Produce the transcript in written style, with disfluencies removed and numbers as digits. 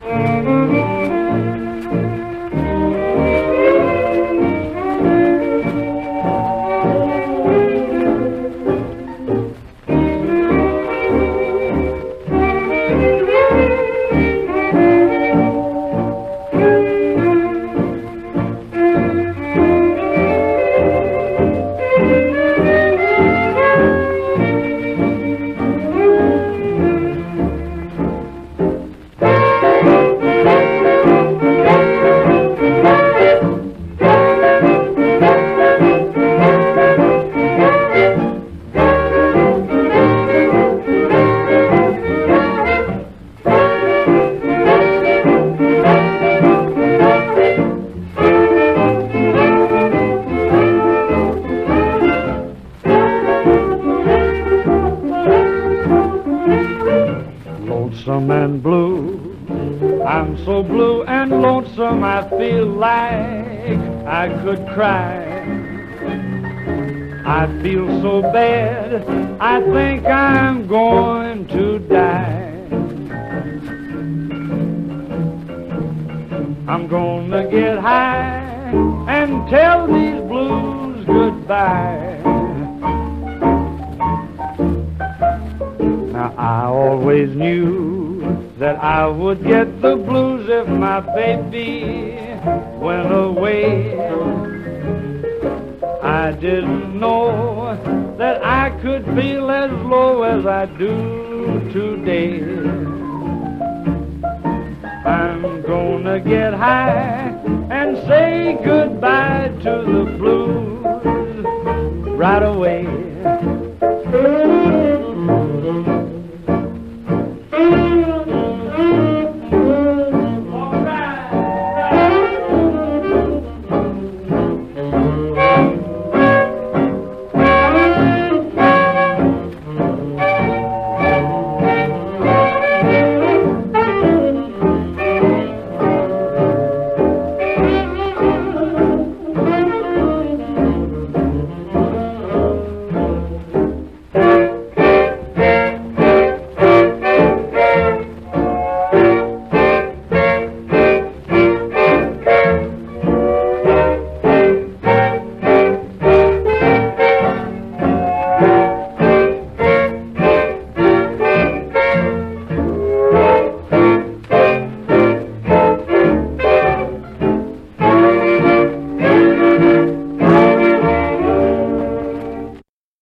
Lonesome and blue, I'm so blue and lonesome I feel like I could cry. I feel so bad, I think I'm going to die. I'm gonna get high and tell these blues goodbye. Now I always knew that I would get the blues if my baby went away. I didn't know that I could feel as low as I do today. I'm gonna get high and say goodbye to the blues right away.